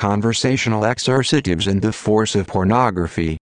conversational exercitives and the force of pornography.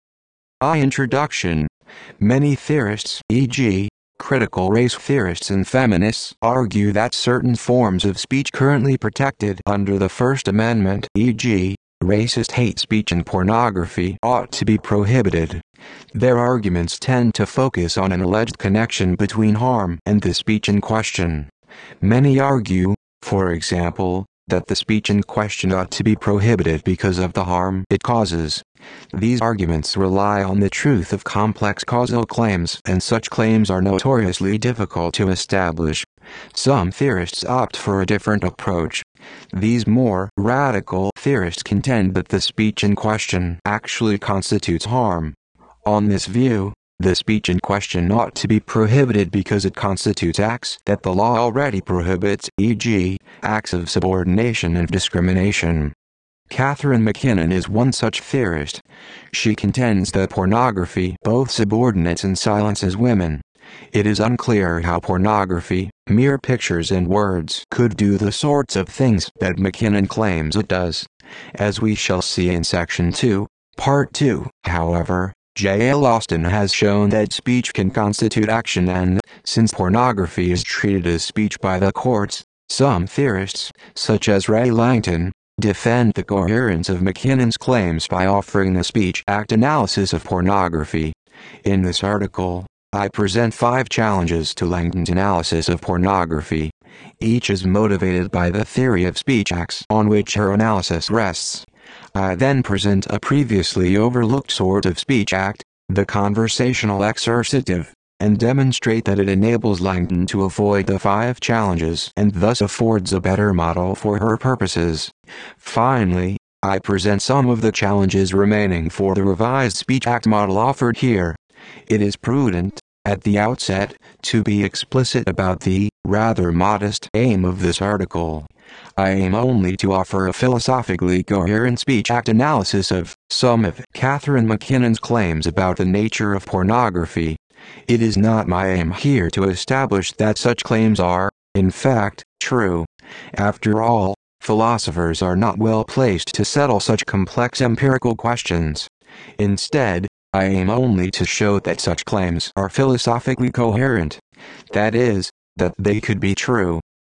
Introduction. Many theorists, e.g., critical race theorists and feminists, argue that certain forms of speech currently protected under the First Amendment, e.g., racist hate speech and pornography, ought to be prohibited. Their arguments tend to focus on an alleged connection between harm and the speech in question. Many argue, for example, that the speech in question ought to be prohibited because of the harm it causes. These arguments rely on the truth of complex causal claims, and such claims are notoriously difficult to establish. Some theorists opt for a different approach. These more radical theorists contend that the speech in question actually constitutes harm. On this view, the speech in question ought to be prohibited because it constitutes acts that the law already prohibits, e.g., acts of subordination and discrimination. Catherine MacKinnon is one such theorist. She contends that pornography both subordinates and silences women. It is unclear how pornography, mere pictures and words, could do the sorts of things that MacKinnon claims it does. As we shall see in Section 2, Part 2, however, J.L. Austin has shown that speech can constitute action, and, since pornography is treated as speech by the courts, some theorists, such as Ray Langton, defend the coherence of MacKinnon's claims by offering a Speech Act analysis of pornography. In this article, I present 5 challenges to Langton's analysis of pornography. Each is motivated by the theory of speech acts on which her analysis rests. I then present a previously overlooked sort of speech act, the conversational exercitive, and demonstrate that it enables Langton to avoid the 5 challenges and thus affords a better model for her purposes. Finally, I present some of the challenges remaining for the revised Speech Act model offered here. It is prudent, at the outset, to be explicit about the rather modest aim of this article. I aim only to offer a philosophically coherent Speech Act analysis of some of Catherine MacKinnon's claims about the nature of pornography. It is not my aim here to establish that such claims are, in fact, true. After all, philosophers are not well placed to settle such complex empirical questions. Instead, I aim only to show that such claims are philosophically coherent. That is, that they could be true.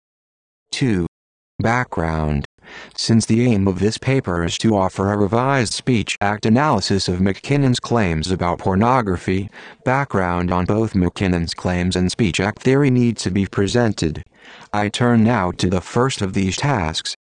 2. Background. Since the aim of this paper is to offer a revised Speech Act analysis of MacKinnon's claims about pornography, background on both MacKinnon's claims and Speech Act theory needs to be presented. I turn now to the first of these tasks.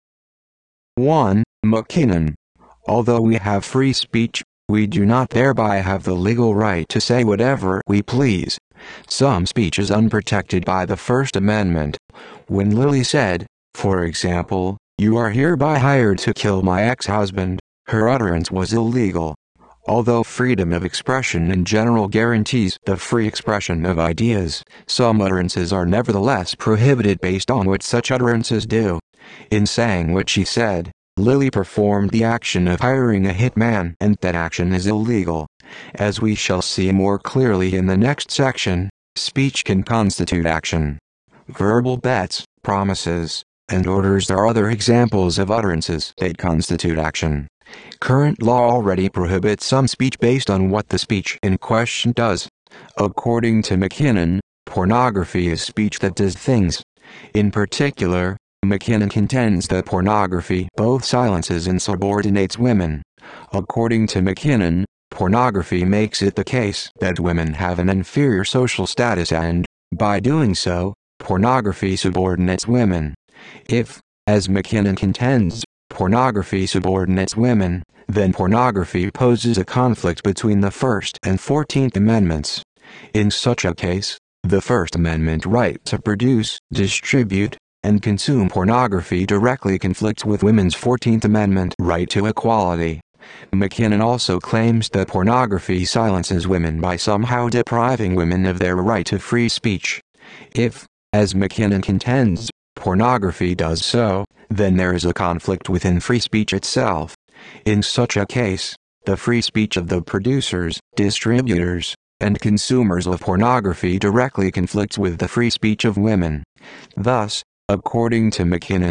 1. MacKinnon. Although we have free speech, we do not thereby have the legal right to say whatever we please. Some speech is unprotected by the First Amendment. When Lily said, for example, "You are hereby hired to kill my ex-husband," her utterance was illegal. Although freedom of expression in general guarantees the free expression of ideas, some utterances are nevertheless prohibited based on what such utterances do. In saying what she said, Lily performed the action of hiring a hitman, and that action is illegal. As we shall see more clearly in the next section, speech can constitute action. Verbal bets, promises, and orders are other examples of utterances that constitute action. Current law already prohibits some speech based on what the speech in question does. According to MacKinnon, pornography is speech that does things. In particular, MacKinnon contends that pornography both silences and subordinates women. According to MacKinnon, pornography makes it the case that women have an inferior social status and, by doing so, pornography subordinates women. If, as MacKinnon contends, pornography subordinates women, then pornography poses a conflict between the First and 14th Amendments. In such a case, the First Amendment right to produce, distribute, and consume pornography directly conflicts with women's 14th Amendment right to equality. MacKinnon also claims that pornography silences women by somehow depriving women of their right to free speech. If, as MacKinnon contends, pornography does so, then there is a conflict within free speech itself. In such a case, the free speech of the producers, distributors, and consumers of pornography directly conflicts with the free speech of women. Thus, according to MacKinnon,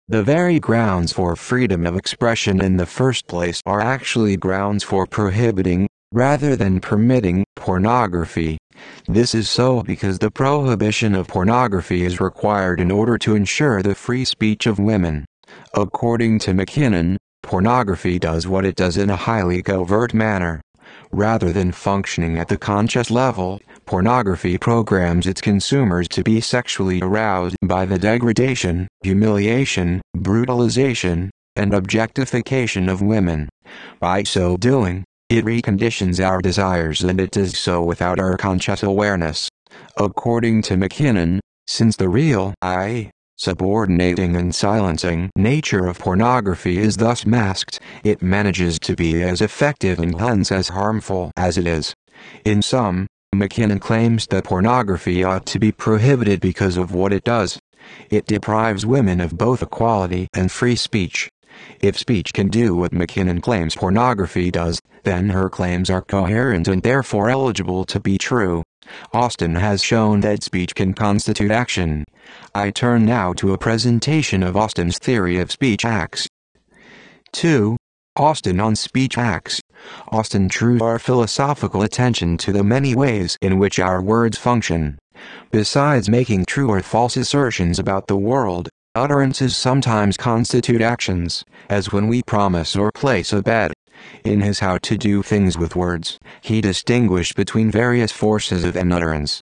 The very grounds for freedom of expression in the first place are actually grounds for prohibiting, rather than permitting, pornography. This is so because the prohibition of pornography is required in order to ensure the free speech of women. According to McKinnon, pornography does what it does in a highly covert manner. Rather than functioning at the conscious level, pornography programs its consumers to be sexually aroused by the degradation, humiliation, brutalization, and objectification of women. By so doing, it reconditions our desires, and it does so without our conscious awareness. According to McKinnon, since the real subordinating and silencing nature of pornography is thus masked, it manages to be as effective and hence as harmful as it is. In sum, McKinnon claims that pornography ought to be prohibited because of what it does. It deprives women of both equality and free speech. If speech can do what McKinnon claims pornography does, then her claims are coherent and therefore eligible to be true. Austin has shown that speech can constitute action. I turn now to a presentation of Austin's theory of speech acts. 2. Austin on speech acts. Austin drew our philosophical attention to the many ways in which our words function. Besides making true or false assertions about the world, utterances sometimes constitute actions, as when we promise or place a bet. In his How to Do Things with Words, he distinguished between various forces of an utterance.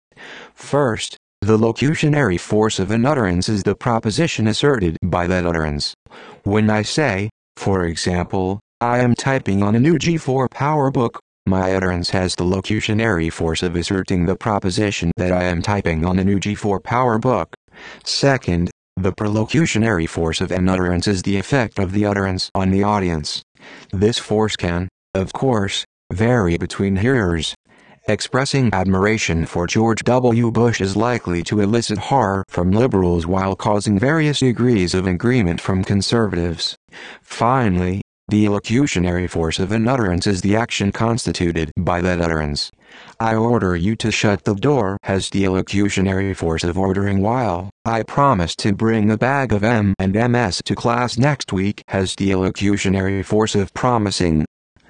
First, the locutionary force of an utterance is the proposition asserted by that utterance. When I say, for example, I am typing on a new G4 PowerBook, my utterance has the locutionary force of asserting the proposition that I am typing on a new G4 PowerBook. Second, the perlocutionary force of an utterance is the effect of the utterance on the audience. This force can, of course, vary between hearers. Expressing admiration for George W. Bush is likely to elicit horror from liberals while causing various degrees of agreement from conservatives. Finally, the elocutionary force of an utterance is the action constituted by that utterance. I order you to shut the door has the elocutionary force of ordering, while I promise to bring a bag of M&Ms to class next week has the elocutionary force of promising.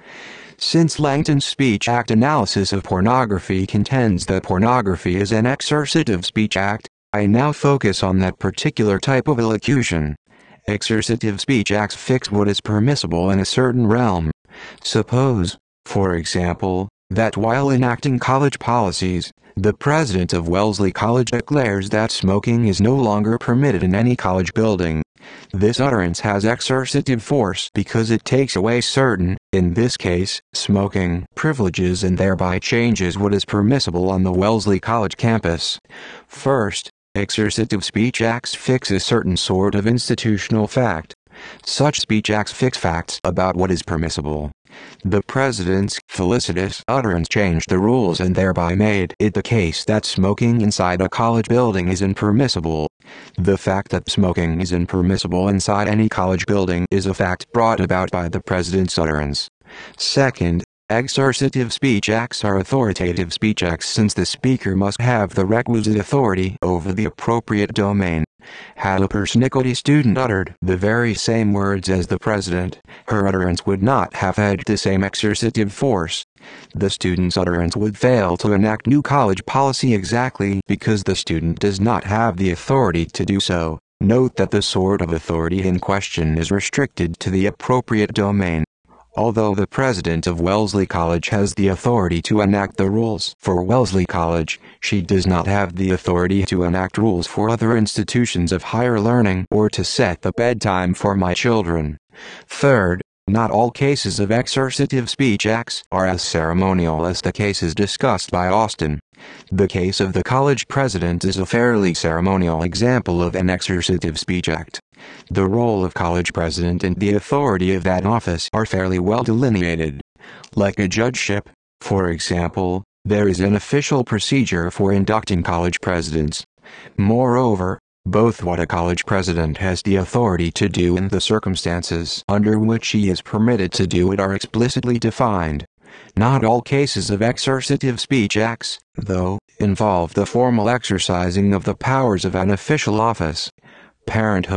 Since Langton's speech act analysis of pornography contends that pornography is an exercitive speech act, I now focus on that particular type of elocution. Exercitive speech acts fix what is permissible in a certain realm. Suppose, for example, that while enacting college policies, the president of Wellesley College declares that smoking is no longer permitted in any college building. This utterance has exercitive force because it takes away certain, in this case, smoking privileges and thereby changes what is permissible on the Wellesley College campus. First, exercitive speech acts fix a certain sort of institutional fact. Such speech acts fix facts about what is permissible. The president's felicitous utterance changed the rules and thereby made it the case that smoking inside a college building is impermissible. The fact that smoking is impermissible inside any college building is a fact brought about by the president's utterance. Second, exercitive speech acts are authoritative speech acts since the speaker must have the requisite authority over the appropriate domain. Had a persnickety student uttered the very same words as the president, her utterance would not have had the same exercitive force. The student's utterance would fail to enact new college policy exactly because the student does not have the authority to do so. Note that the sort of authority in question is restricted to the appropriate domain. Although the president of Wellesley College has the authority to enact the rules for Wellesley College, she does not have the authority to enact rules for other institutions of higher learning or to set the bedtime for my children. Third, not all cases of exercitive speech acts are as ceremonial as the cases discussed by Austin. The case of the college president is a fairly ceremonial example of an exercitive speech act. The role of college president and the authority of that office are fairly well delineated. Like a judgeship, for example, there is an official procedure for inducting college presidents. Moreover, both what a college president has the authority to do and the circumstances under which he is permitted to do it are explicitly defined. Not all cases of exercitive speech acts, though, involve the formal exercising of the powers of an official office. Parenthood,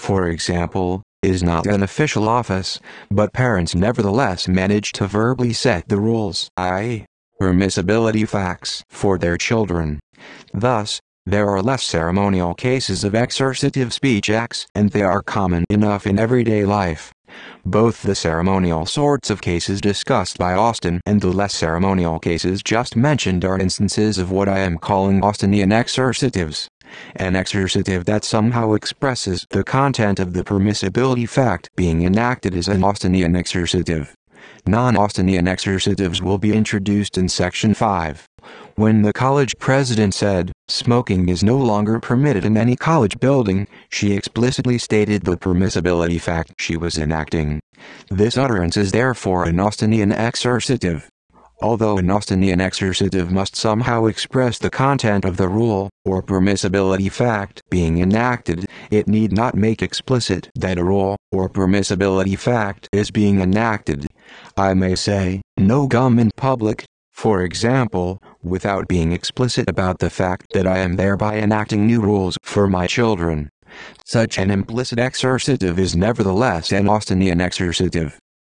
for example, is not an official office, but parents nevertheless manage to verbally set the rules, i.e., permissibility facts, for their children. Thus, there are less ceremonial cases of exercitive speech acts, and they are common enough in everyday life. Both the ceremonial sorts of cases discussed by Austin and the less ceremonial cases just mentioned are instances of what I am calling Austinian exercitives. An exercitive that somehow expresses the content of the permissibility fact being enacted is an Austinian exercitive. Non-Austinian exercitives will be introduced in Section 5. When the college president said, "Smoking is no longer permitted in any college building," she explicitly stated the permissibility fact she was enacting. This utterance is therefore an Austinian exercitive. Although an Austinian exercitive must somehow express the content of the rule, or permissibility fact, being enacted, it need not make explicit that a rule, or permissibility fact, is being enacted. I may say, "No gum in public," for example, without being explicit about the fact that I am thereby enacting new rules for my children. Such an implicit exercitive is nevertheless an Austinian exercitive.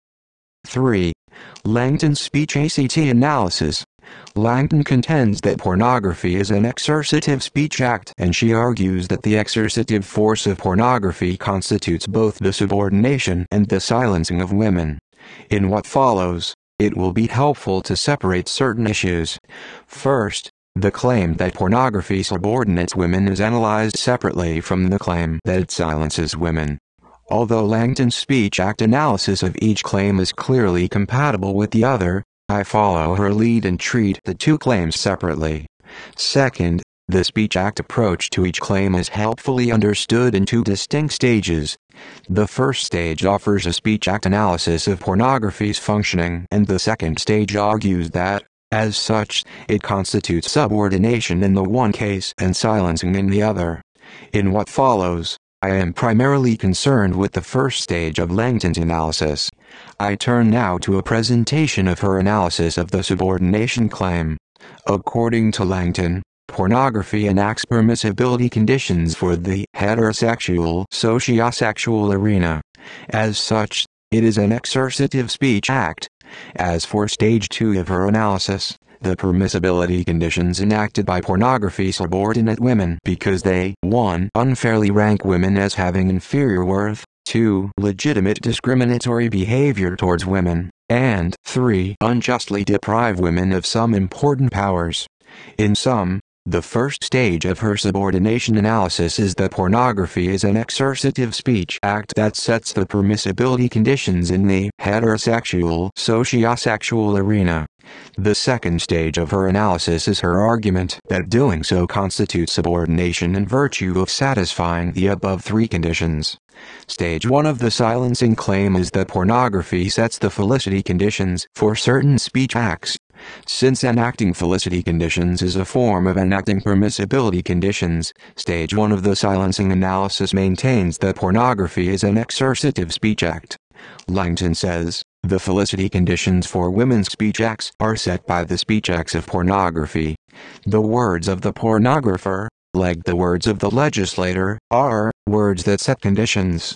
3. Langton's speech ACT analysis. Langton contends that pornography is an exercitive speech act, and she argues that the exercitive force of pornography constitutes both the subordination and the silencing of women. In what follows, it will be helpful to separate certain issues. First, the claim that pornography subordinates women is analyzed separately from the claim that it silences women. Although Langton's speech act analysis of each claim is clearly compatible with the other, I follow her lead and treat the two claims separately. Second, the speech act approach to each claim is helpfully understood in two distinct stages. The first stage offers a speech act analysis of pornography's functioning, and the second stage argues that, as such, it constitutes subordination in the one case and silencing in the other. In what follows, I am primarily concerned with the first stage of Langton's analysis. I turn now to a presentation of her analysis of the subordination claim. According to Langton, pornography enacts permissibility conditions for the heterosexual sociosexual arena. As such, it is an exercitive speech act. As for stage 2 of her analysis, the permissibility conditions enacted by pornography subordinate women because they 1. Unfairly rank women as having inferior worth, 2. Legitimate discriminatory behavior towards women, and 3. Unjustly deprive women of some important powers. In sum, the first stage of her subordination analysis is that pornography is an exercitive speech act that sets the permissibility conditions in the heterosexual sociosexual arena. The second stage of her analysis is her argument that doing so constitutes subordination in virtue of satisfying the above three conditions. Stage 1 of the silencing claim is that pornography sets the felicity conditions for certain speech acts. Since enacting felicity conditions is a form of enacting permissibility conditions, stage 1 of the silencing analysis maintains that pornography is an exercitive speech act. Langton says, the felicity conditions for women's speech acts are set by the speech acts of pornography. The words of the pornographer, like the words of the legislator, are words that set conditions.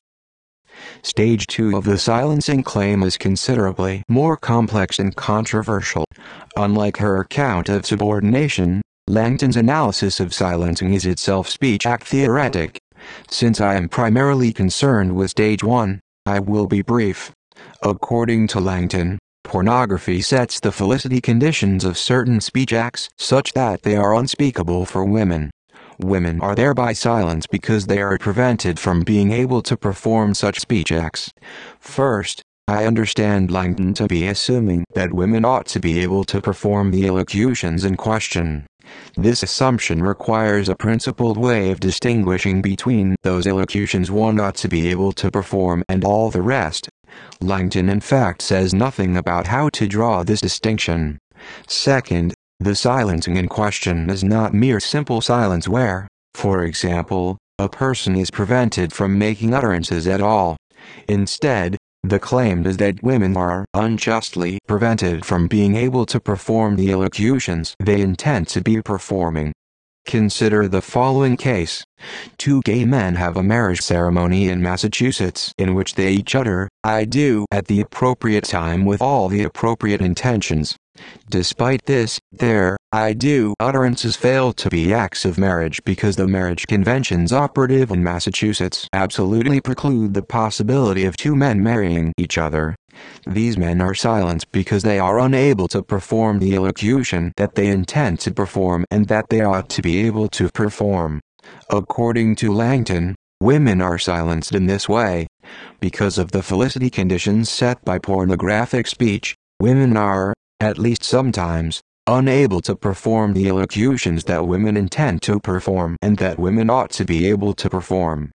Stage 2 of the silencing claim is considerably more complex and controversial. Unlike her account of subordination, Langton's analysis of silencing is itself speech act theoretic. Since I am primarily concerned with stage 1, I will be brief. According to Langton, pornography sets the felicity conditions of certain speech acts such that they are unspeakable for women. Women are thereby silenced because they are prevented from being able to perform such speech acts. First, I understand Langton to be assuming that women ought to be able to perform the elocutions in question. This assumption requires a principled way of distinguishing between those elocutions one ought to be able to perform and all the rest. Langton in fact says nothing about how to draw this distinction. Second, the silencing in question is not mere simple silence where, for example, a person is prevented from making utterances at all. Instead, the claim is that women are unjustly prevented from being able to perform the elocutions they intend to be performing. Consider the following case. Two gay men have a marriage ceremony in Massachusetts in which they each utter, "I do," at the appropriate time with all the appropriate intentions. Despite this, their "I do" utterances fail to be acts of marriage because the marriage conventions operative in Massachusetts absolutely preclude the possibility of two men marrying each other. These men are silenced because they are unable to perform the elocution that they intend to perform and that they ought to be able to perform. According to Langton, women are silenced in this way. Because of the felicity conditions set by pornographic speech, women are, at least sometimes, unable to perform the elocutions that women intend to perform and that women ought to be able to perform.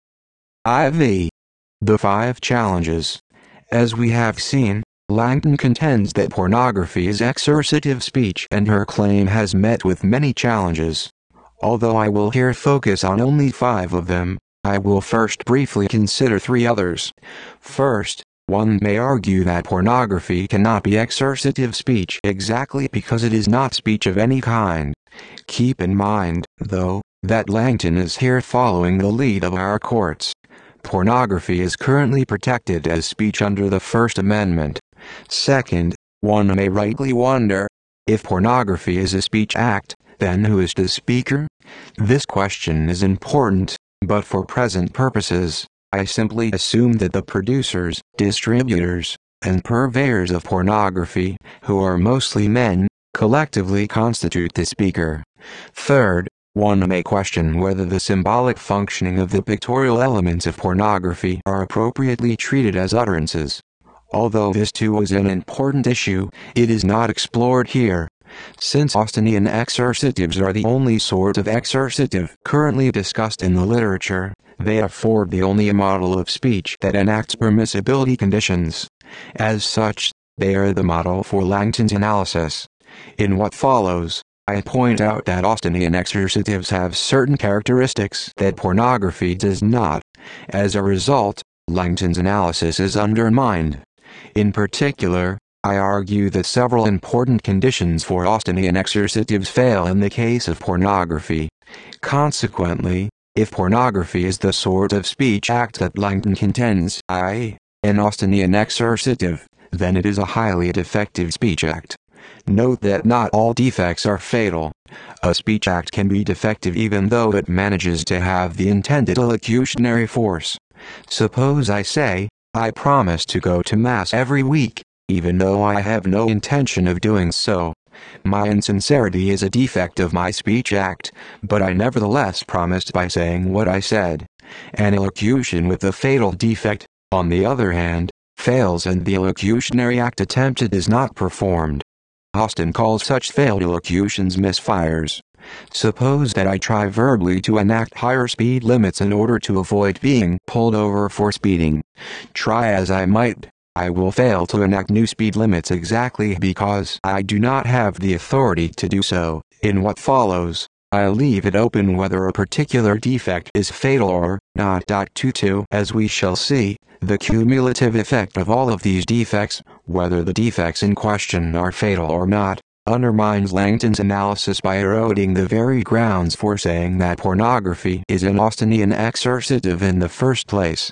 IV. The 5 challenges. As we have seen, Langton contends that pornography is exercitive speech and her claim has met with many challenges. Although I will here focus on only 5 of them, I will first briefly consider 3 others. First, one may argue that pornography cannot be exercitive speech exactly because it is not speech of any kind. Keep in mind, though, that Langton is here following the lead of our courts. Pornography is currently protected as speech under the First Amendment. Second, one may rightly wonder, if pornography is a speech act, then who is the speaker? This question is important, but for present purposes, I simply assume that the producers, distributors, and purveyors of pornography, who are mostly men, collectively constitute the speaker. Third, one may question whether the symbolic functioning of the pictorial elements of pornography are appropriately treated as utterances. Although this too is an important issue, it is not explored here. Since Austinian exercitives are the only sort of exercitive currently discussed in the literature, they afford the only model of speech that enacts permissibility conditions. As such, they are the model for Langton's analysis. In what follows, I point out that Austinian exercitives have certain characteristics that pornography does not. As a result, Langton's analysis is undermined. In particular, I argue that several important conditions for Austinian exercitives fail in the case of pornography. Consequently, if pornography is the sort of speech act that Langton contends, i.e., an Austinian exercitive, then it is a highly defective speech act. Note that not all defects are fatal. A speech act can be defective even though it manages to have the intended elocutionary force. Suppose I say, I promise to go to Mass every week, even though I have no intention of doing so. My insincerity is a defect of my speech act, but I nevertheless promised by saying what I said. An elocution with a fatal defect, on the other hand, fails and the elocutionary act attempted is not performed. Austin calls such failed elocutions misfires. Suppose that I try verbally to enact higher speed limits in order to avoid being pulled over for speeding. Try as I might, I will fail to enact new speed limits exactly because I do not have the authority to do so. In what follows, I leave it open whether a particular defect is fatal or not. 2. As we shall see, the cumulative effect of all of these defects, whether the defects in question are fatal or not, undermines Langton's analysis by eroding the very grounds for saying that pornography is an Austinian exercitive in the first place.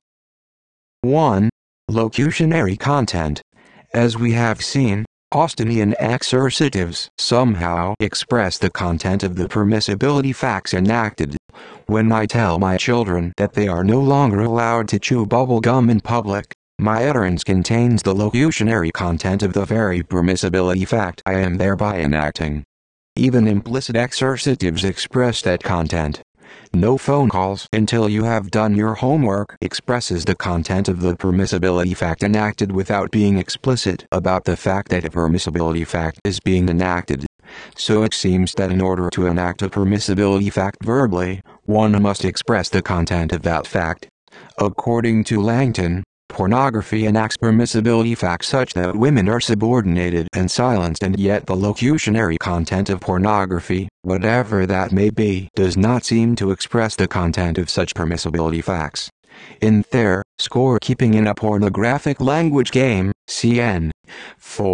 1. Locutionary content. As we have seen, Austinian exercitives somehow express the content of the permissibility facts enacted. When I tell my children that they are no longer allowed to chew bubble gum in public, my utterance contains the locutionary content of the very permissibility fact I am thereby enacting. Even implicit exercitives express that content. No phone calls until you have done your homework expresses the content of the permissibility fact enacted without being explicit about the fact that a permissibility fact is being enacted. So it seems that in order to enact a permissibility fact verbally, one must express the content of that fact. According to Langton, pornography enacts permissibility facts such that women are subordinated and silenced, and yet the locutionary content of pornography, whatever that may be, does not seem to express the content of such permissibility facts. In their scorekeeping in a pornographic language game, cn. 4,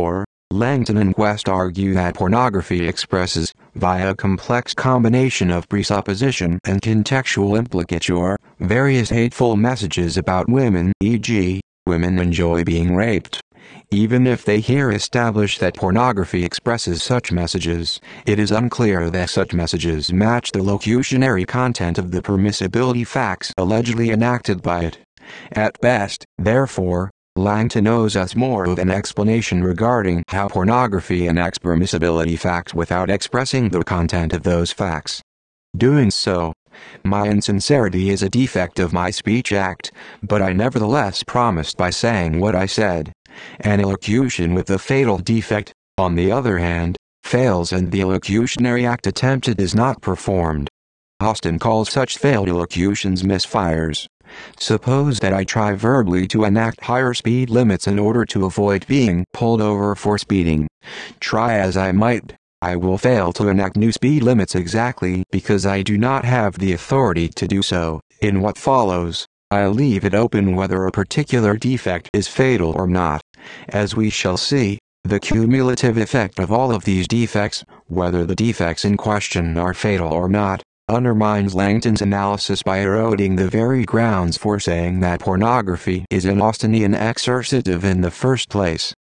Langton and Quest argue that pornography expresses, via a complex combination of presupposition and contextual implicature, various hateful messages about women, e.g., women enjoy being raped. Even if they here establish that pornography expresses such messages, it is unclear that such messages match the locutionary content of the permissibility facts allegedly enacted by it. At best, therefore, Langton owes us more of an explanation regarding how pornography enacts permissibility facts without expressing the content of those facts. Doing so, my insincerity is a defect of my speech act, but I nevertheless promised by saying what I said. An elocution with the fatal defect, on the other hand, fails and the elocutionary act attempted is not performed. Austin calls such failed elocutions misfires. Suppose that I try verbally to enact higher speed limits in order to avoid being pulled over for speeding. Try as I might, I will fail to enact new speed limits exactly because I do not have the authority to do so. In what follows, I leave it open whether a particular defect is fatal or not. As we shall see, the cumulative effect of all of these defects, whether the defects in question are fatal or not, undermines Langton's analysis by eroding the very grounds for saying that pornography is an Austinian exercitive in the first place.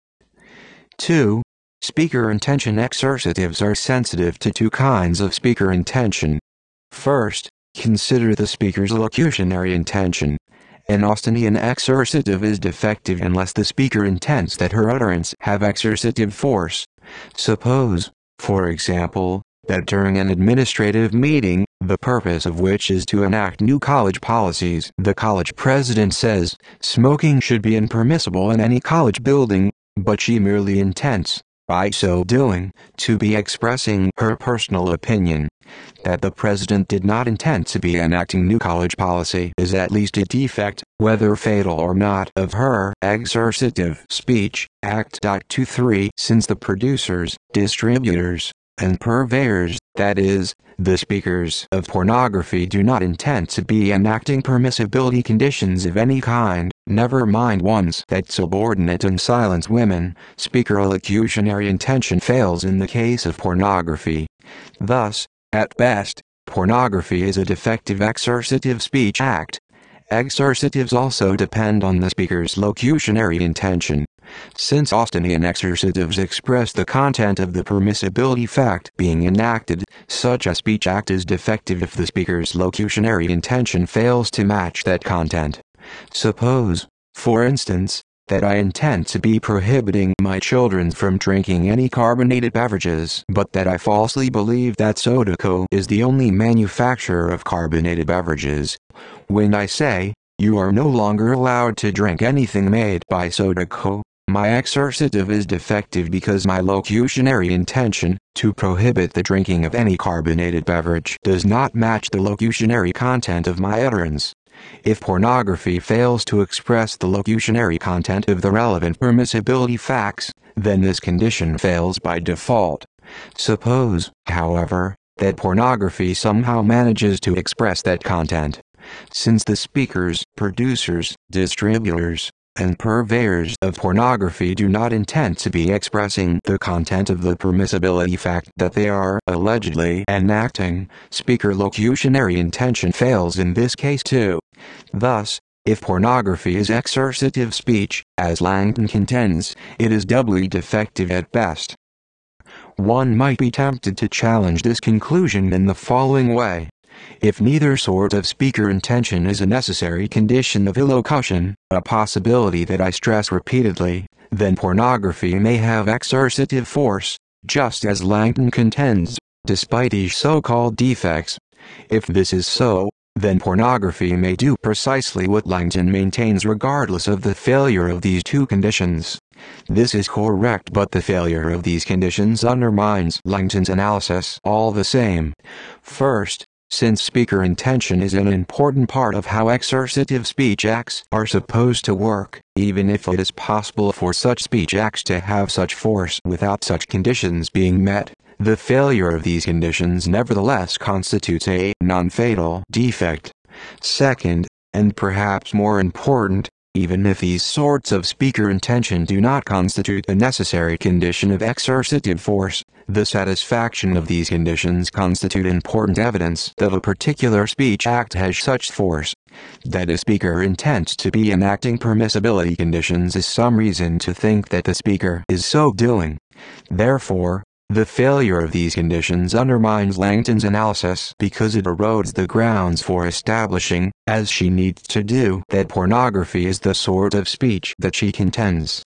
2. Speaker intention exercitives are sensitive to two kinds of speaker intention. First, consider the speaker's locutionary intention. An Austinian exercitive is defective unless the speaker intends that her utterance have exercitive force. Suppose, for example, that during an administrative meeting, the purpose of which is to enact new college policies, the college president says, smoking should be impermissible in any college building, but she merely intends, by so doing, to be expressing her personal opinion. That the president did not intend to be enacting new college policy is at least a defect, whether fatal or not, of her exercitive speech. Act. 2.3 Since the producers, distributors, and purveyors, that is, the speakers of pornography do not intend to be enacting permissibility conditions of any kind, never mind ones that subordinate and silence women, speaker elocutionary intention fails in the case of pornography. Thus, at best, pornography is a defective exercitive speech act. Exercitives also depend on the speaker's locutionary intention. Since Austinian exercitives express the content of the permissibility fact being enacted, such a speech act is defective if the speaker's locutionary intention fails to match that content. Suppose, for instance, that I intend to be prohibiting my children from drinking any carbonated beverages, but that I falsely believe that SodaCo is the only manufacturer of carbonated beverages. When I say, you are no longer allowed to drink anything made by SodaCo, my exercitive is defective because my locutionary intention, to prohibit the drinking of any carbonated beverage, does not match the locutionary content of my utterance. If pornography fails to express the locutionary content of the relevant permissibility facts, then this condition fails by default. Suppose, however, that pornography somehow manages to express that content. Since the speakers, producers, distributors, and purveyors of pornography do not intend to be expressing the content of the permissibility fact that they are allegedly enacting, speaker locutionary intention fails in this case too. Thus, if pornography is exercitive speech, as Langton contends, it is doubly defective at best. One might be tempted to challenge this conclusion in the following way. If neither sort of speaker intention is a necessary condition of elocution, a possibility that I stress repeatedly, then pornography may have exercitive force, just as Langton contends, despite these so-called defects. If this is so, then pornography may do precisely what Langton maintains regardless of the failure of these two conditions. This is correct, but the failure of these conditions undermines Langton's analysis all the same. First, since speaker intention is an important part of how exercitive speech acts are supposed to work, even if it is possible for such speech acts to have such force without such conditions being met, the failure of these conditions nevertheless constitutes a non-fatal defect. Second, and perhaps more important, Even if these sorts of speaker intention do not constitute the necessary condition of exercitive force, the satisfaction of these conditions constitute important evidence that a particular speech act has such force, that a speaker intends to be enacting permissibility conditions is some reason to think that the speaker is so doing. Therefore, the failure of these conditions undermines Langton's analysis because it erodes the grounds for establishing, as she needs to do, that pornography is the sort of speech that she contends.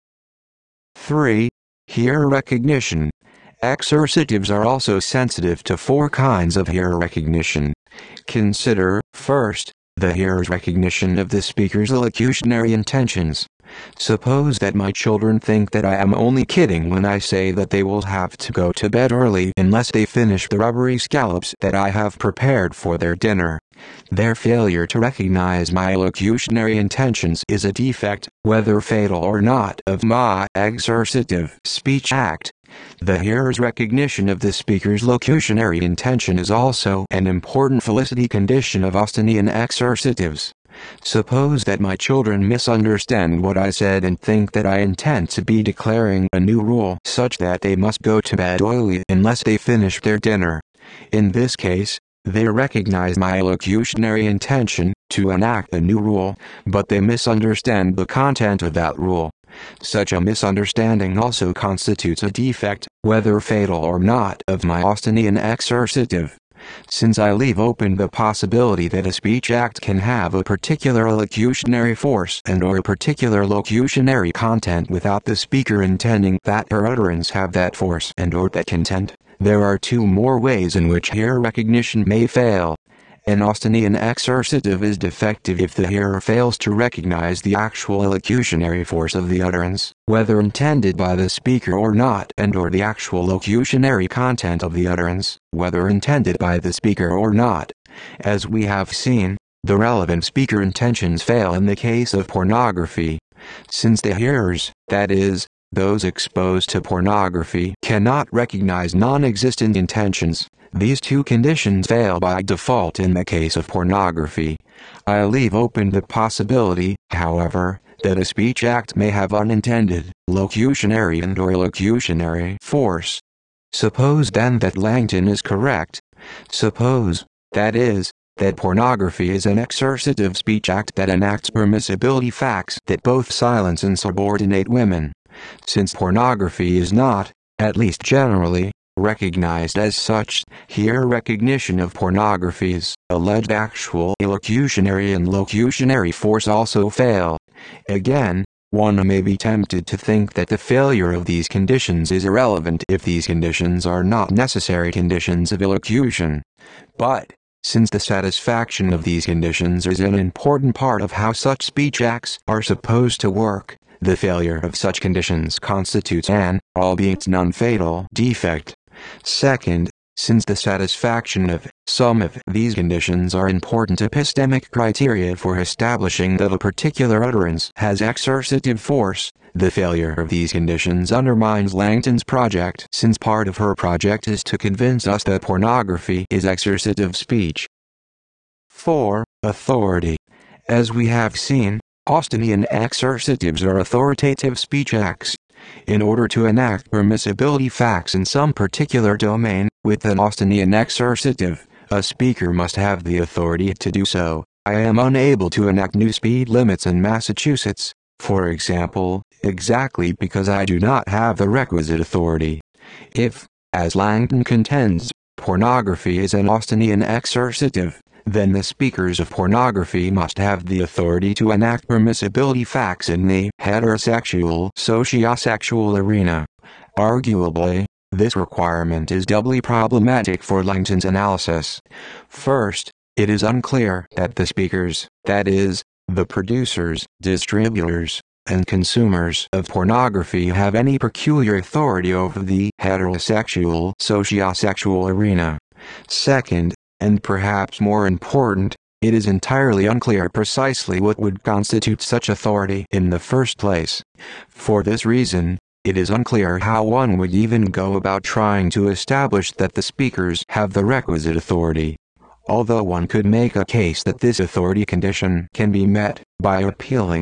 3. Hearer recognition. Exercitives are also sensitive to 4 kinds of hearer recognition. Consider, first, the hearer's recognition of the speaker's elocutionary intentions. Suppose that my children think that I am only kidding when I say that they will have to go to bed early unless they finish the rubbery scallops that I have prepared for their dinner. Their failure to recognize my elocutionary intentions is a defect, whether fatal or not, of my exercitive speech act. The hearer's recognition of the speaker's locutionary intention is also an important felicity condition of Austinian exercitives. Suppose that my children misunderstand what I said and think that I intend to be declaring a new rule such that they must go to bed early unless they finish their dinner. In this case, they recognize my elocutionary intention to enact a new rule, but they misunderstand the content of that rule. Such a misunderstanding also constitutes a defect, whether fatal or not, of my Austinian exercitive. Since I leave open the possibility that a speech act can have a particular elocutionary force and/or a particular locutionary content without the speaker intending that her utterance have that force and/or that content, there are 2 more ways in which hearer recognition may fail. An Austinian exercitive is defective if the hearer fails to recognize the actual elocutionary force of the utterance, whether intended by the speaker or not, and/or the actual locutionary content of the utterance, whether intended by the speaker or not. As we have seen, the relevant speaker intentions fail in the case of pornography. Since the hearers, that is, those exposed to pornography, cannot recognize non-existent intentions, these 2 conditions fail by default in the case of pornography. I leave open the possibility, however, that a speech act may have unintended, locutionary and/or elocutionary force. Suppose then that Langton is correct. Suppose, that is, that pornography is an exercitive speech act that enacts permissibility facts that both silence and subordinate women. Since pornography is not, at least generally, recognized as such, hearer recognition of pornography's alleged actual elocutionary and locutionary force also fail. Again, one may be tempted to think that the failure of these conditions is irrelevant if these conditions are not necessary conditions of elocution. But, since the satisfaction of these conditions is an important part of how such speech acts are supposed to work, the failure of such conditions constitutes an, albeit non-fatal, defect. Second, since the satisfaction of some of these conditions are important epistemic criteria for establishing that a particular utterance has exercitive force, the failure of these conditions undermines Langton's project, since part of her project is to convince us that pornography is exercitive speech. 4. Authority. As we have seen, Austinian exercitives are authoritative speech acts. In order to enact permissibility facts in some particular domain, with an Austinian exercitive, a speaker must have the authority to do so. I am unable to enact new speed limits in Massachusetts, for example, exactly because I do not have the requisite authority. If, as Langton contends, pornography is an Austinian exercitive, then the speakers of pornography must have the authority to enact permissibility facts in the heterosexual sociosexual arena. Arguably, this requirement is doubly problematic for Langton's analysis. First, it is unclear that the speakers, that is, the producers, distributors, and consumers of pornography have any peculiar authority over the heterosexual sociosexual arena. Second, and perhaps more important, it is entirely unclear precisely what would constitute such authority in the first place. For this reason, it is unclear how one would even go about trying to establish that the speakers have the requisite authority. Although one could make a case that this authority condition can be met by appealing,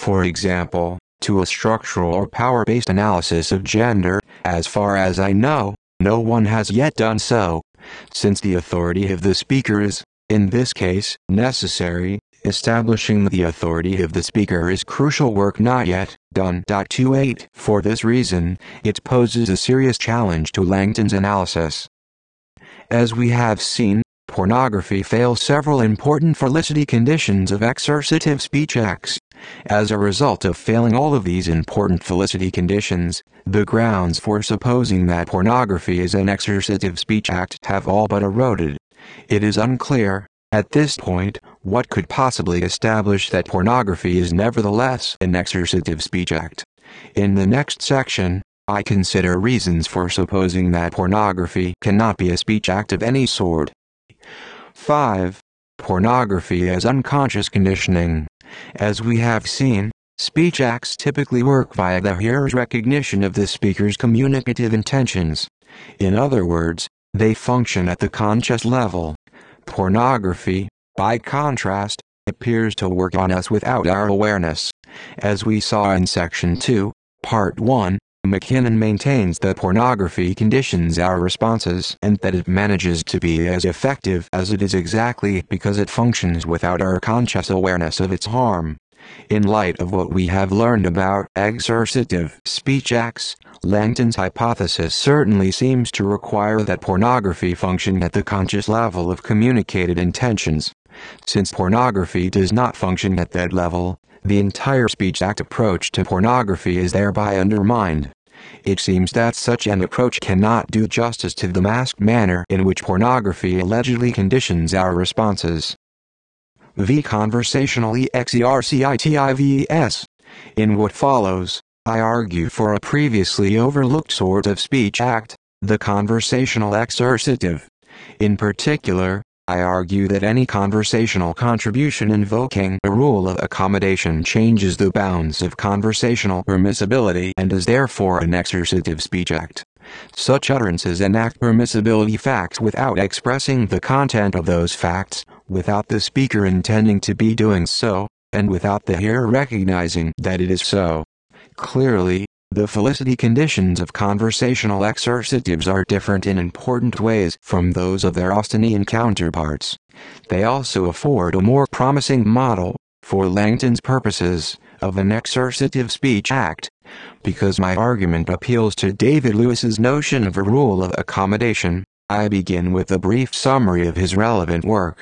For example, to a structural or power-based analysis of gender. As far as I know, no one has yet done so, since the authority of the speaker is, in this case, necessary. Establishing the authority of the speaker is crucial work not yet done. 28. For this reason, it poses a serious challenge to Langton's analysis. As we have seen, pornography fails several important felicity conditions of exercitive speech acts. As a result of failing all of these important felicity conditions, the grounds for supposing that pornography is an exercitive speech act have all but eroded. It is unclear, at this point, what could possibly establish that pornography is nevertheless an exercitive speech act. In the next section, I consider reasons for supposing that pornography cannot be a speech act of any sort. 5. Pornography as unconscious conditioning. As we have seen, speech acts typically work via the hearer's recognition of the speaker's communicative intentions. In other words, they function at the conscious level. Pornography, by contrast, appears to work on us without our awareness. As we saw in Section 2, Part 1, McKinnon maintains that pornography conditions our responses and that it manages to be as effective as it is exactly because it functions without our conscious awareness of its harm. In light of what we have learned about exercitive speech acts, Langton's hypothesis certainly seems to require that pornography function at the conscious level of communicated intentions. Since pornography does not function at that level, the entire speech act approach to pornography is thereby undermined. It seems that such an approach cannot do justice to the masked manner in which pornography allegedly conditions our responses. V. Conversational exercitivs. In what follows, I argue for a previously overlooked sort of speech act, the conversational exercitive. In particular, I argue that any conversational contribution invoking a rule of accommodation changes the bounds of conversational permissibility and is therefore an exercitive speech act. Such utterances enact permissibility facts without expressing the content of those facts, without the speaker intending to be doing so, and without the hearer recognizing that it is so. Clearly, the felicity conditions of conversational exercitives are different in important ways from those of their Austinian counterparts. They also afford a more promising model, for Langton's purposes, of an exercitive speech act. Because my argument appeals to David Lewis's notion of a rule of accommodation, I begin with a brief summary of his relevant work.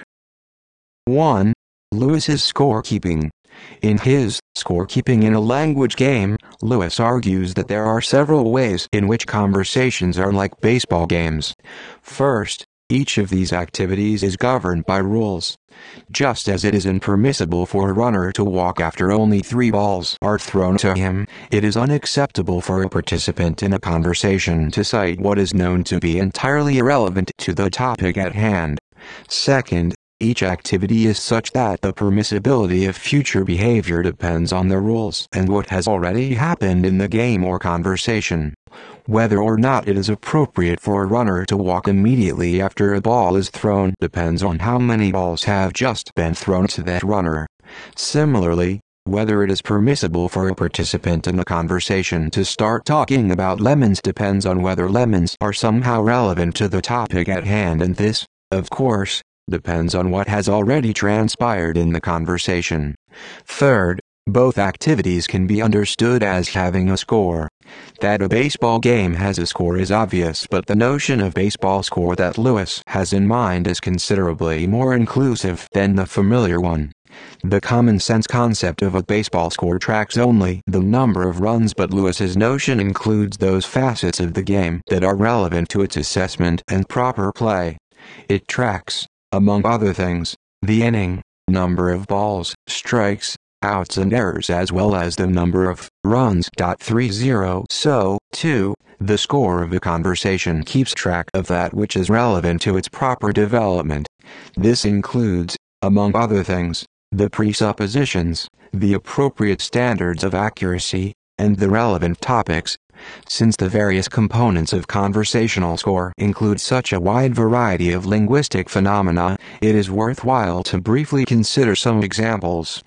1. Lewis's scorekeeping. In his Scorekeeping in a Language Game, Lewis argues that there are several ways in which conversations are like baseball games. First, each of these activities is governed by rules. Just as it is impermissible for a runner to walk after only 3 balls are thrown to him, it is unacceptable for a participant in a conversation to cite what is known to be entirely irrelevant to the topic at hand. Second, each activity is such that the permissibility of future behavior depends on the rules and what has already happened in the game or conversation. Whether or not it is appropriate for a runner to walk immediately after a ball is thrown depends on how many balls have just been thrown to that runner. Similarly, whether it is permissible for a participant in a conversation to start talking about lemons depends on whether lemons are somehow relevant to the topic at hand, and this, of course, depends on what has already transpired in the conversation. Third, both activities can be understood as having a score. That a baseball game has a score is obvious, but the notion of baseball score that Lewis has in mind is considerably more inclusive than the familiar one. The common-sense concept of a baseball score tracks only the number of runs, but Lewis's notion includes those facets of the game that are relevant to its assessment and proper play. It tracks, among other things, the inning, number of balls, strikes, outs and errors, as well as the number of runs. 30. So, too, the score of a conversation keeps track of that which is relevant to its proper development. This includes, among other things, the presuppositions, the appropriate standards of accuracy, and the relevant topics. Since the various components of conversational score include such a wide variety of linguistic phenomena, it is worthwhile to briefly consider some examples.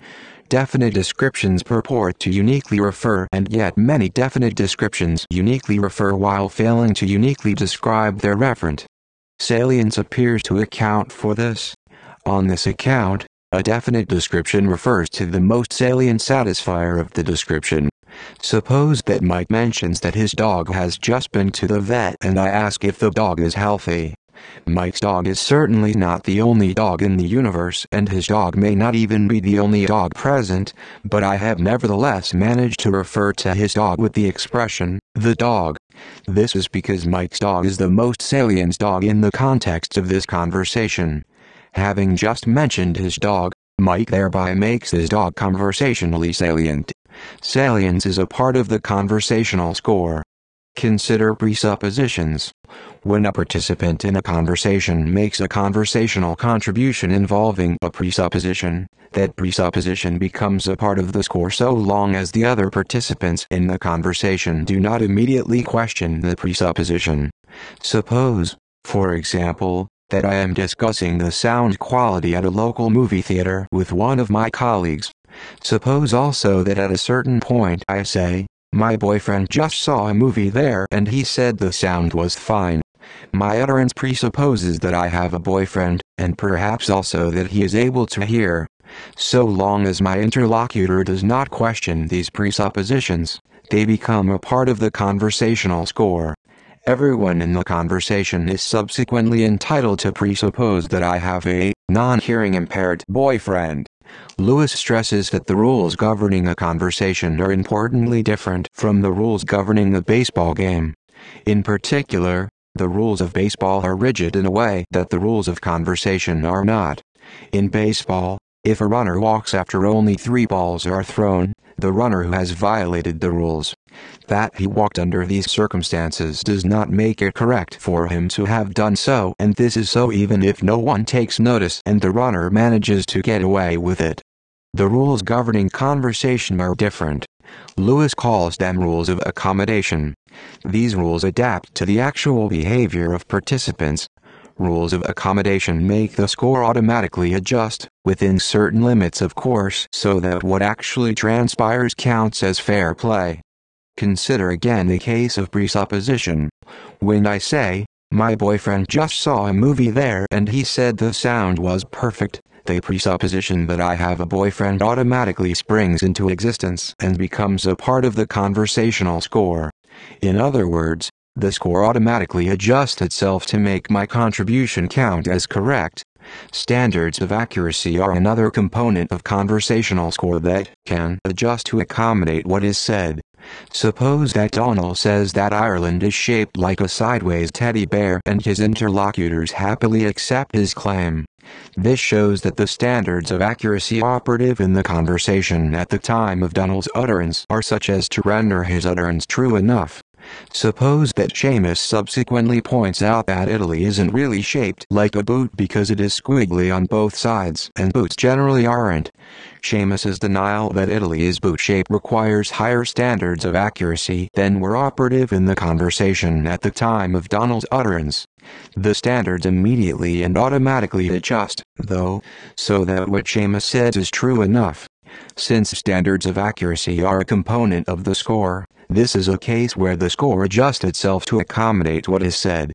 Definite descriptions purport to uniquely refer, and yet many definite descriptions uniquely refer while failing to uniquely describe their referent. Salience appears to account for this. On this account, a definite description refers to the most salient satisfier of the description. Suppose that Mike mentions that his dog has just been to the vet and I ask if the dog is healthy. Mike's dog is certainly not the only dog in the universe, and his dog may not even be the only dog present, but I have nevertheless managed to refer to his dog with the expression, the dog. This is because Mike's dog is the most salient dog in the context of this conversation. Having just mentioned his dog, Mike thereby makes his dog conversationally salient. Salience is a part of the conversational score. Consider presuppositions. When a participant in a conversation makes a conversational contribution involving a presupposition, that presupposition becomes a part of the score so long as the other participants in the conversation do not immediately question the presupposition. Suppose, for example, that I am discussing the sound quality at a local movie theater with one of my colleagues. Suppose also that at a certain point I say, my boyfriend just saw a movie there and he said the sound was fine. My utterance presupposes that I have a boyfriend, and perhaps also that he is able to hear. So long as my interlocutor does not question these presuppositions, they become a part of the conversational score. Everyone in the conversation is subsequently entitled to presuppose that I have a non-hearing impaired boyfriend. Lewis stresses that the rules governing a conversation are importantly different from the rules governing a baseball game. In particular, the rules of baseball are rigid in a way that the rules of conversation are not. In baseball, if a runner walks after only 3 balls are thrown, the runner who has violated the rules. That he walked under these circumstances does not make it correct for him to have done so, and this is so even if no one takes notice and the runner manages to get away with it. The rules governing conversation are different. Lewis calls them rules of accommodation. These rules adapt to the actual behavior of participants. Rules of accommodation make the score automatically adjust, within certain limits of course, so that what actually transpires counts as fair play. Consider again the case of presupposition. When I say, my boyfriend just saw a movie there and he said the sound was perfect, the presupposition that I have a boyfriend automatically springs into existence and becomes a part of the conversational score. In other words, the score automatically adjusts itself to make my contribution count as correct. Standards of accuracy are another component of conversational score that can adjust to accommodate what is said. Suppose that Donald says that Ireland is shaped like a sideways teddy bear and his interlocutors happily accept his claim. This shows that the standards of accuracy operative in the conversation at the time of Donald's utterance are such as to render his utterance true enough. Suppose that Seamus subsequently points out that Italy isn't really shaped like a boot because it is squiggly on both sides and boots generally aren't. Seamus's denial that Italy is boot-shaped requires higher standards of accuracy than were operative in the conversation at the time of Donald's utterance. The standards immediately and automatically adjust, though, so that what Seamus says is true enough. Since standards of accuracy are a component of the score, this is a case where the score adjusts itself to accommodate what is said.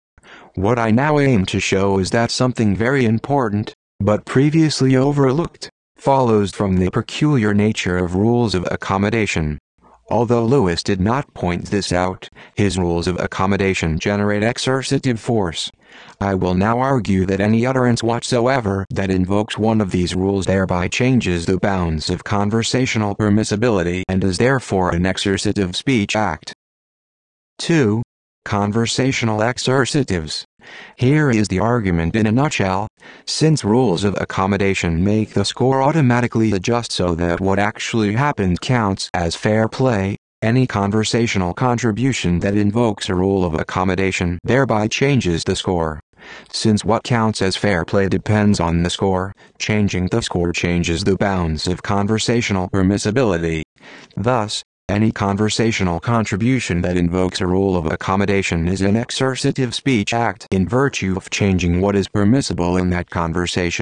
What I now aim to show is that something very important, but previously overlooked, follows from the peculiar nature of rules of accommodation. Although Lewis did not point this out, his rules of accommodation generate exercitive force. I will now argue that any utterance whatsoever that invokes one of these rules thereby changes the bounds of conversational permissibility and is therefore an exercitive speech act. 2. Conversational exercitives. Here is the argument in a nutshell. Since rules of accommodation make the score automatically adjust so that what actually happened counts as fair play, any conversational contribution that invokes a rule of accommodation thereby changes the score. Since what counts as fair play depends on the score, changing the score changes the bounds of conversational permissibility. Thus, any conversational contribution that invokes a rule of accommodation is an exercitive speech act in virtue of changing what is permissible in that conversation.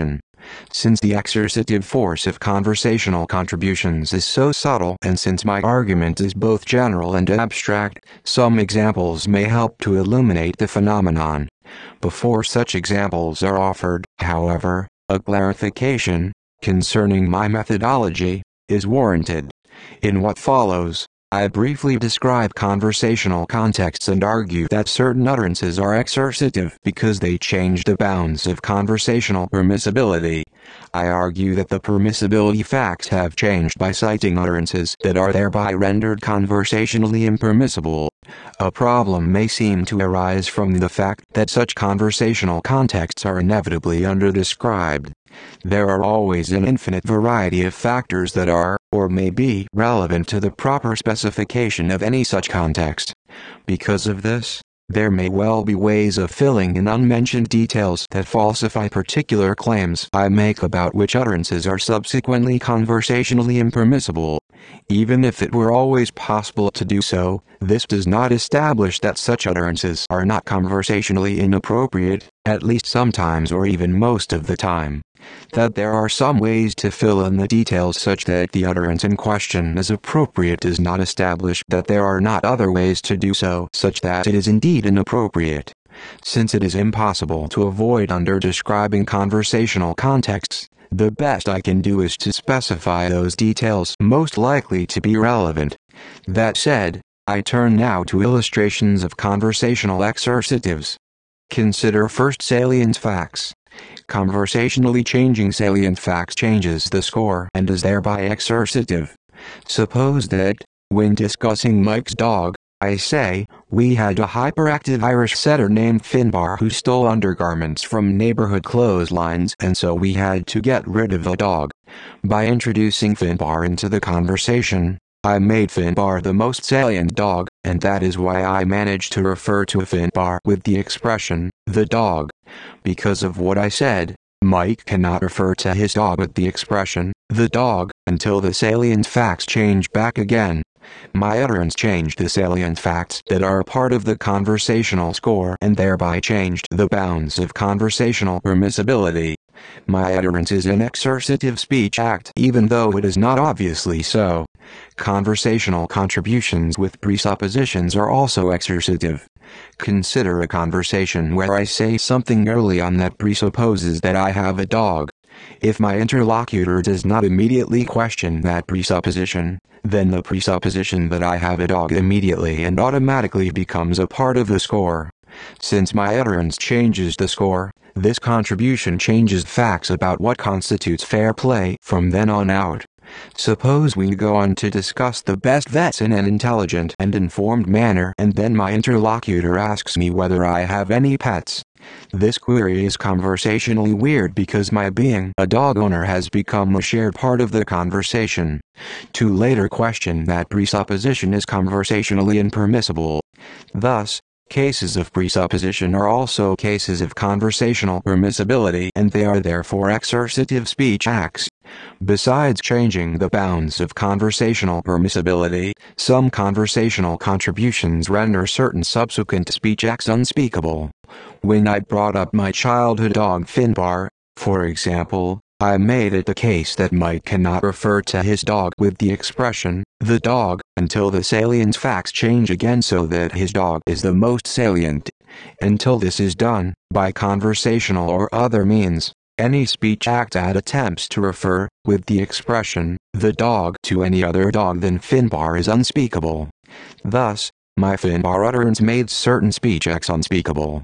Since the exercitive force of conversational contributions is so subtle, and since my argument is both general and abstract, some examples may help to illuminate the phenomenon. Before such examples are offered, however, a clarification concerning my methodology is warranted. In what follows, I briefly describe conversational contexts and argue that certain utterances are exercitive because they change the bounds of conversational permissibility. I argue that the permissibility facts have changed by citing utterances that are thereby rendered conversationally impermissible. A problem may seem to arise from the fact that such conversational contexts are inevitably underdescribed. There are always an infinite variety of factors that are, or may be, relevant to the proper specification of any such context. Because of this, there may well be ways of filling in unmentioned details that falsify particular claims I make about which utterances are subsequently conversationally impermissible. Even if it were always possible to do so, this does not establish that such utterances are not conversationally inappropriate, at least sometimes or even most of the time. That there are some ways to fill in the details such that the utterance in question is appropriate does not establish that there are not other ways to do so such that it is indeed inappropriate. Since it is impossible to avoid under-describing conversational contexts, the best I can do is to specify those details most likely to be relevant. That said, I turn now to illustrations of conversational exercitives. Consider first salient facts. Conversationally changing salient facts changes the score and is thereby exercitive. Suppose that, when discussing Mike's dog, I say, we had a hyperactive Irish setter named Finbar who stole undergarments from neighborhood clotheslines, and so we had to get rid of the dog. By introducing Finbar into the conversation, I made Finbar the most salient dog, and that is why I managed to refer to Finbar with the expression, the dog. Because of what I said, Mike cannot refer to his dog with the expression, the dog, until the salient facts change back again. My utterance changed the salient facts that are a part of the conversational score and thereby changed the bounds of conversational permissibility. My utterance is an exercitive speech act even though it is not obviously so. Conversational contributions with presuppositions are also exercitive. Consider a conversation where I say something early on that presupposes that I have a dog. If my interlocutor does not immediately question that presupposition, then the presupposition that I have a dog immediately and automatically becomes a part of the score. Since my utterance changes the score, this contribution changes facts about what constitutes fair play from then on out. Suppose we go on to discuss the best vets in an intelligent and informed manner, and then my interlocutor asks me whether I have any pets. This query is conversationally weird because my being a dog owner has become a shared part of the conversation. To later question that presupposition is conversationally impermissible. Thus, cases of presupposition are also cases of conversational permissibility, and they are therefore exercitive speech acts. Besides changing the bounds of conversational permissibility, some conversational contributions render certain subsequent speech acts unspeakable. When I brought up my childhood dog Finbar, for example, I made it the case that Mike cannot refer to his dog with the expression, the dog, until the salient facts change again so that his dog is the most salient. Until this is done, by conversational or other means, any speech act that attempts to refer, with the expression, the dog, to any other dog than Finbar is unspeakable. Thus, my Finbar utterance made certain speech acts unspeakable.